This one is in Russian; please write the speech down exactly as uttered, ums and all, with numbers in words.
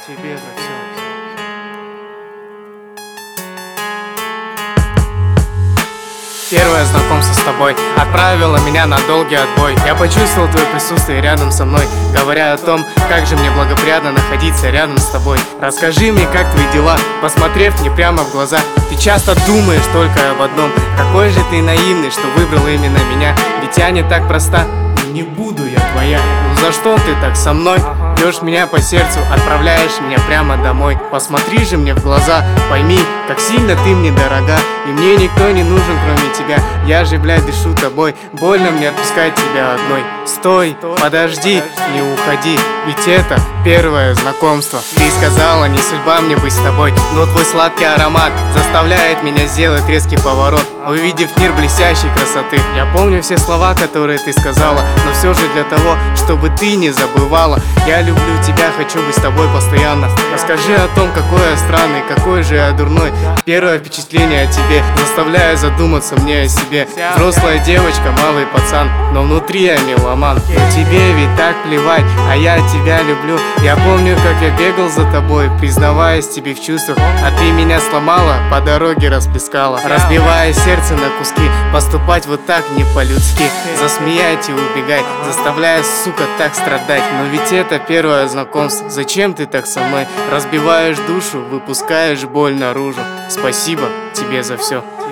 тебе за все. Первое знакомство с тобой отправило меня на долгий отбой. Я почувствовал твое присутствие рядом со мной, говоря о том, как же мне благоприятно находиться рядом с тобой. Расскажи мне, как твои дела, посмотрев мне прямо в глаза. Ты часто думаешь только об одном: какой же ты наивный, что выбрал именно меня. Ведь я не так проста, и не буду я твоя. Ну за что ты так со мной? Бьешь меня по сердцу, отправляешь меня прямо домой. Посмотри же мне в глаза, пойми, как сильно ты мне дорога. И мне никто не нужен, кроме тебя. Я же, блядь, дышу тобой. Больно мне отпускать тебя одной. Стой, подожди, не уходи, ведь это первое знакомство. Ты сказала, не судьба мне быть с тобой, но твой сладкий аромат заставляет меня сделать резкий поворот, увидев мир блестящей красоты. Я помню все слова, которые ты сказала, но все же для того, чтобы ты не забывала. Я люблю тебя, хочу быть с тобой постоянно. Расскажи о том, какой я странный, какой же я дурной. Первое впечатление о тебе заставляет задуматься мне о себе. Взрослая девочка, малый пацан, но внутри я меломан. Но тебе ведь так плевать, а я тебя люблю. Я помню, как я бегал за тобой, признаваясь тебе в чувствах, а ты меня сломала, по дороге расплескала, разбивая сердце на куски. Поступать вот так не по-людски, засмеять и убегать, заставляя, сука, так страдать. Но ведь это первое знакомство. Зачем ты так со мной? Разбиваешь душу, выпускаешь боль наружу. Спасибо тебе за все.